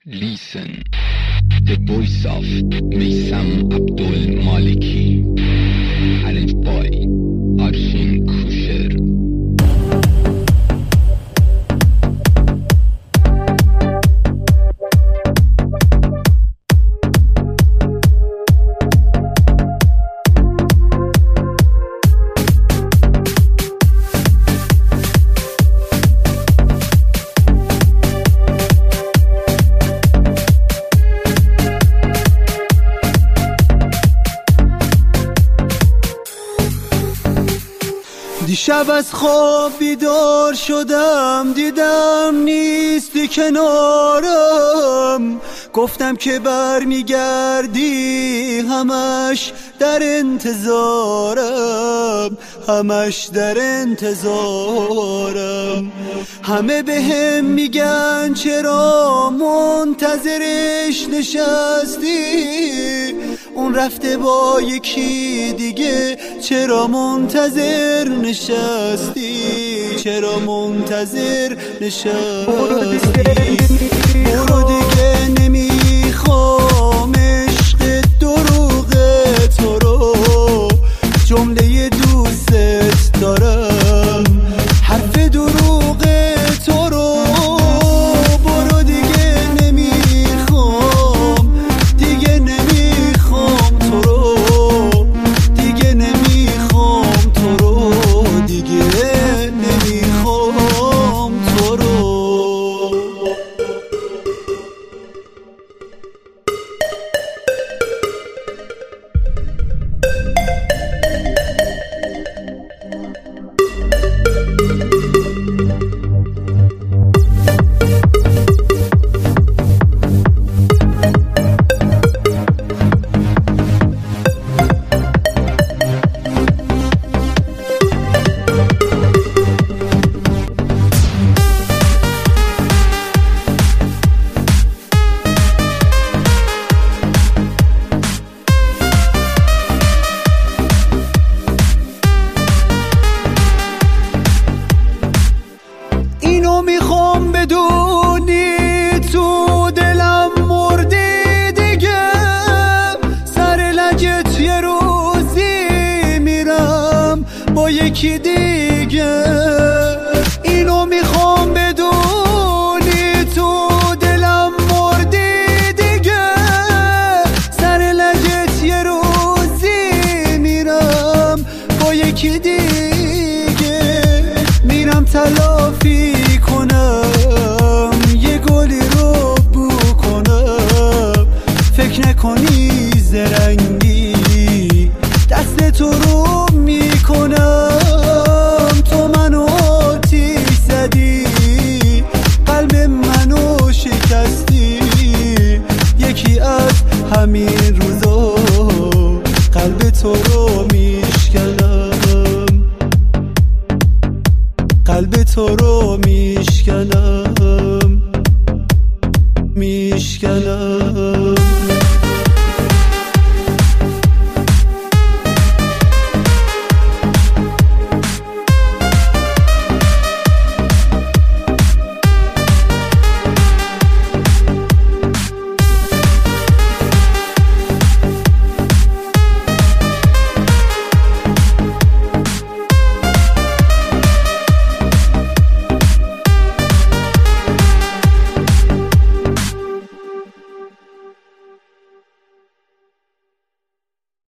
Listen, the voice of Meysam Abdul Maliki, arranged by Arshin Kusher. دیشب از خواب بیدار شدم، دیدم نیستی کنارم. گفتم که برمیگردی، همش در انتظارم، همش در انتظارم. همه بهم میگن چرا منتظرش نشستی، اون رفته با یکی دیگه، چرا منتظر نشستی، چرا منتظر نشستی. برو دیگه نمیخوام عشق دروغ تو رو، جمله دوست دارم حرف دروغ تو رو. برو دیگه نمیخوام، دیگه نمیخوام تو رو، دیگه نمیخوام تو رو، دیگه نمیخوام تو رو. میخوام بدونی تو دلم مردی دیگه، سر لجت یه روزی میرم با یکی دیگه. اینو میخوام بدونی تو دلم مردی دیگه، سر لجت یه روزی میرم با یکی دیگه. میرم تلافی کنم، یه گلی رو بو کنم، فکر نکنی زرنگی دست تو رو میکنم. تو منو آتیش زدی، قلب منو شکستی، یکی از همین روزا قلب تو رو میشکنم، قلب تو رو میشکنم، میشکنم.